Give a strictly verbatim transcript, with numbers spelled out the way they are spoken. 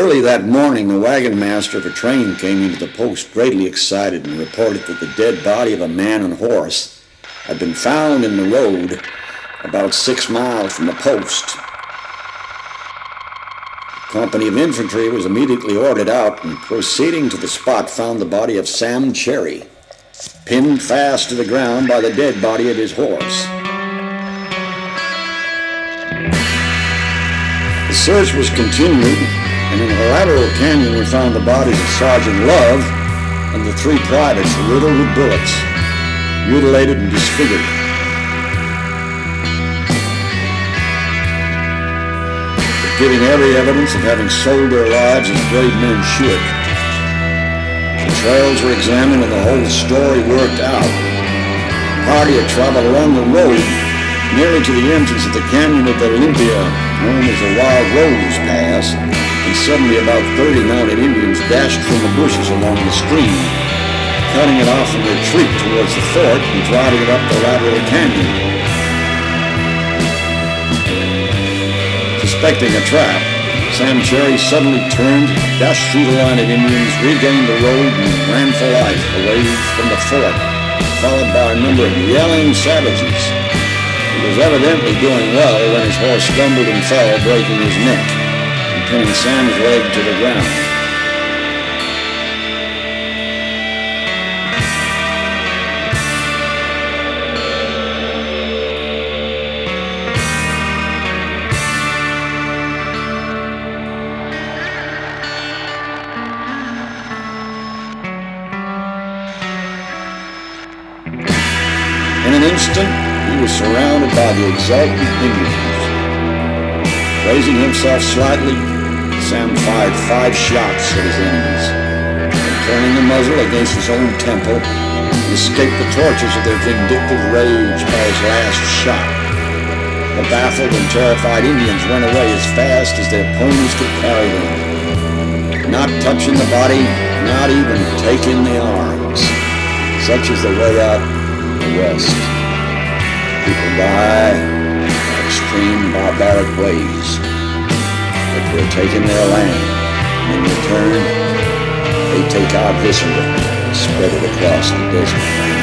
Early that morning, the wagon master of a train came into the post greatly excited and reported that the dead body of a man and horse had been found in the road about six miles from the post. A company of infantry was immediately ordered out, and proceeding to the spot found the body of Sam Cherry, pinned fast to the ground by the dead body of his horse. The search was continued, and in a lateral canyon we found the bodies of Sergeant Love and the three privates riddled with bullets, mutilated and disfigured. But giving every evidence of having sold their lives as brave men should. The trails were examined and the whole story worked out. The party had traveled along the road nearly to the entrance of the canyon of Olympia, known as the Wild Rose Pass, and suddenly about thirty mounted Indians dashed from the bushes along the stream, cutting it off in retreat towards the fort and driving it up the lateral canyon. Suspecting a trap, Sam Cherry suddenly turned, dashed through the line of Indians, regained the road, and ran for life away from the fort, followed by a number of yelling savages. He was evidently doing well when his horse stumbled and fell, breaking his neck and pinning Sam's leg to the ground. In an instant, he was surrounded by the exultant Indians. Raising himself slightly, Sam fired five shots at his enemies. And turning the muzzle against his own temple, he escaped the tortures of their vindictive rage by his last shot. The baffled and terrified Indians went away as fast as their ponies could carry them, not touching the body, not even taking the arms. Such is the way out of the West. People die in extreme barbaric ways, but we're taking their land, and in return, they take our viscera and spread it across the desert.